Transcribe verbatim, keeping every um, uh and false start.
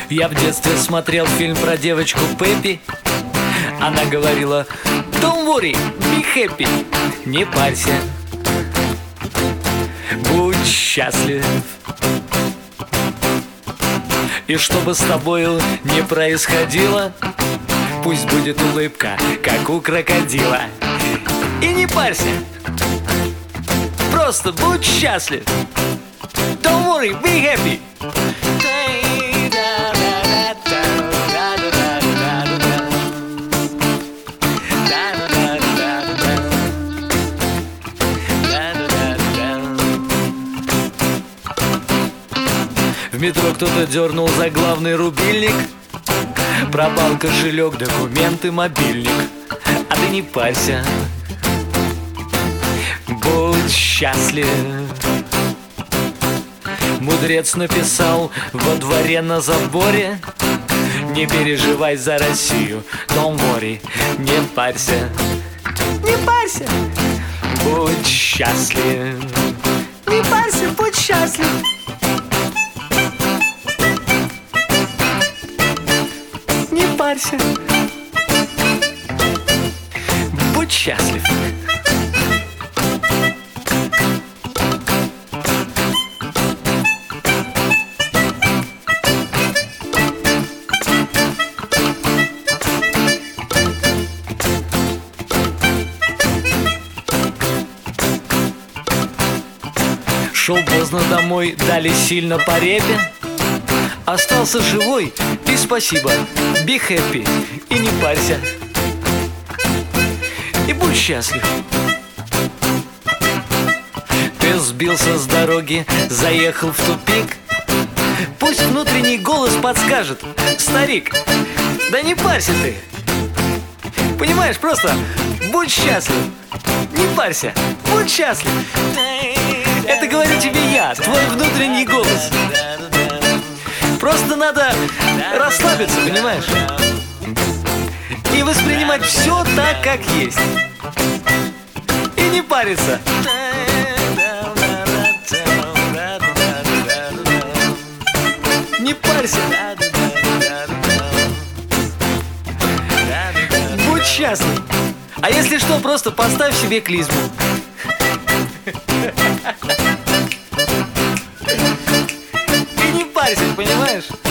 Я в детстве смотрел фильм про девочку Пеппи. Она говорила: don't worry, be happy. Не парься, будь счастлив. И что бы с тобою ни происходило, пусть будет улыбка, как у крокодила. И не парься, просто будь счастлив. Don't worry, be happy. В метро кто-то дернул за главный рубильник. Пропал кошелек, документы, мобильник. А ты не парься, будь счастлив. Мудрец написал во дворе на заборе: не переживай за Россию, don't worry, не парься. Не парься, будь счастлив. Не парься, будь счастлив. Не парься, будь счастлив. Шел поздно домой, дали сильно по репе. Остался живой, и спасибо, be happy. И не парься, и будь счастлив. Ты сбился с дороги, заехал в тупик. Пусть внутренний голос подскажет: старик, да не парься ты. Понимаешь, просто будь счастлив. Не парься, будь счастлив. Это говорю тебе я, твой внутренний голос. Просто надо расслабиться, понимаешь? И воспринимать все так, как есть. И не париться. Не парься. Будь счастлив. А если что, просто поставь себе клизму. И не парься, понимаешь?